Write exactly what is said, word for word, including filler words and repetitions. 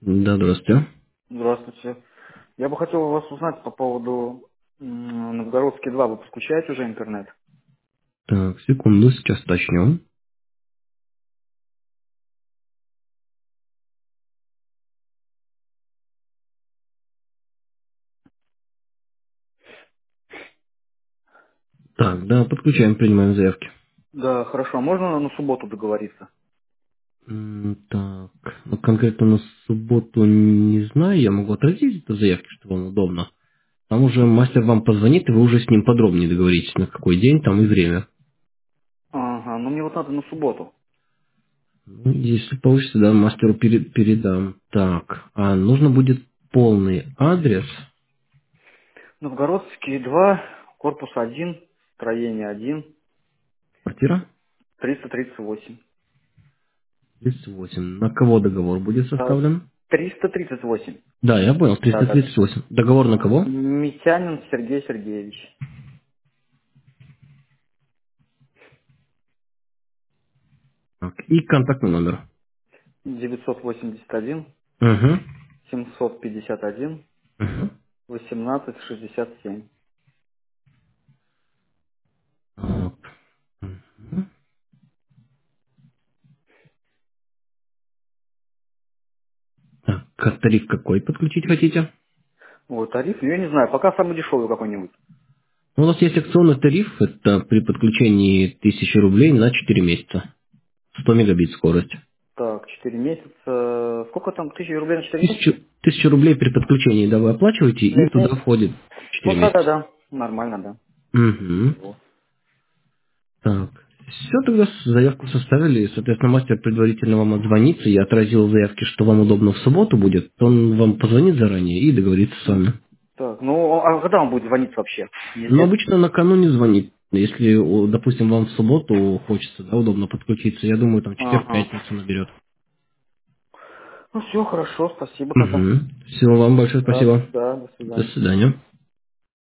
Да, здравствуйте. Здравствуйте. Я бы хотел у вас узнать по поводу м, Новгородский два. Вы подключаете уже интернет? Так, секунду, сейчас начнем. Так, да, подключаем, принимаем заявки. Да, хорошо. А можно на субботу договориться? М, Так, ну конкретно на субботу не знаю, я могу отразить эту заявки, что вам удобно. Там уже мастер вам позвонит, и вы уже с ним подробнее договоритесь, на какой день там и время. Ага, ну мне вот надо на субботу. Ну, если получится, да, мастеру пере- передам. Так, а нужно будет полный адрес. Новгородский два, корпус один, строение один, Квартира триста тридцать восемь. тридцать восемь. На кого договор будет А, составлен? триста тридцать восемь. Да, я понял, Да, триста да, да. тридцать восемь. Договор на кого? Митянин Сергей Сергеевич. Так, и контактный номер. девятьсот восемьдесят один, Угу. семьсот пятьдесят один, Угу. восемнадцать шестьдесят семь. Так, мгм. Так, а тариф какой подключить хотите? Вот тариф, я не знаю, пока самый дешевый какой-нибудь. Ну, у нас есть акционный тариф, это при подключении тысячи рублей на четыре месяца. сто мегабит скорость. Так, четыре месяца. Сколько там? Тысяча рублей на четыре месяца? Тысячу, тысячу рублей при подключении, да, вы оплачиваете, и Четыре туда месяца. входит Ну четыре да, да, месяца. да. Нормально, да. Угу. Вот. Так, все, тогда с- заявку составили, соответственно, мастер предварительно вам отзвонится, я отразил в заявке, что вам удобно в субботу будет, он вам позвонит заранее и договорится с вами. Так, ну а когда он будет звонить вообще? Но Неизвестно. обычно накануне звонит. Если, о, допустим, вам в субботу хочется, да, удобно подключиться, я думаю, там Ага. четверг-пятницу наберет. Ну все, хорошо, спасибо тогда. Угу. Всего вам большое Да, спасибо. да, до До свидания. свидания.